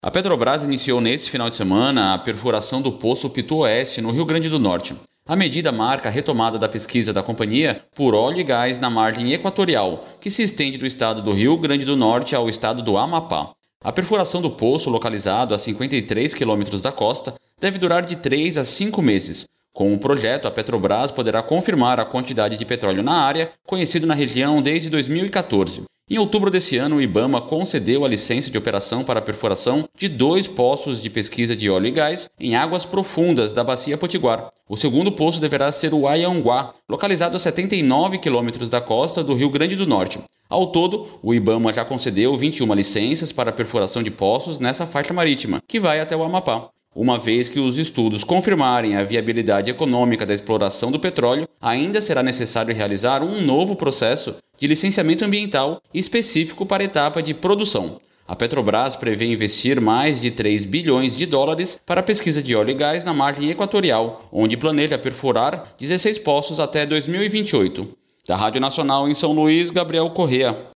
A Petrobras iniciou neste final de semana a perfuração do Poço Pitu Oeste, no Rio Grande do Norte. A medida marca a retomada da pesquisa da companhia por óleo e gás na margem equatorial, que se estende do estado do Rio Grande do Norte ao estado do Amapá. A perfuração do poço, localizado a 53 quilômetros da costa, deve durar de 3 a 5 meses. Com o projeto, a Petrobras poderá confirmar a quantidade de petróleo na área, conhecido na região desde 2014. Em outubro desse ano, o IBAMA concedeu a licença de operação para a perfuração de 2 poços de pesquisa de óleo e gás em águas profundas da Bacia Potiguar. O segundo poço deverá ser o Ayanguá, localizado a 79 quilômetros da costa do Rio Grande do Norte. Ao todo, o IBAMA já concedeu 21 licenças para a perfuração de poços nessa faixa marítima, que vai até o Amapá. Uma vez que os estudos confirmarem a viabilidade econômica da exploração do petróleo, ainda será necessário realizar um novo processo de licenciamento ambiental específico para a etapa de produção. A Petrobras prevê investir mais de 3 bilhões de dólares para a pesquisa de óleo e gás na margem equatorial, onde planeja perfurar 16 poços até 2028. Da Rádio Nacional em São Luís, Gabriel Correa.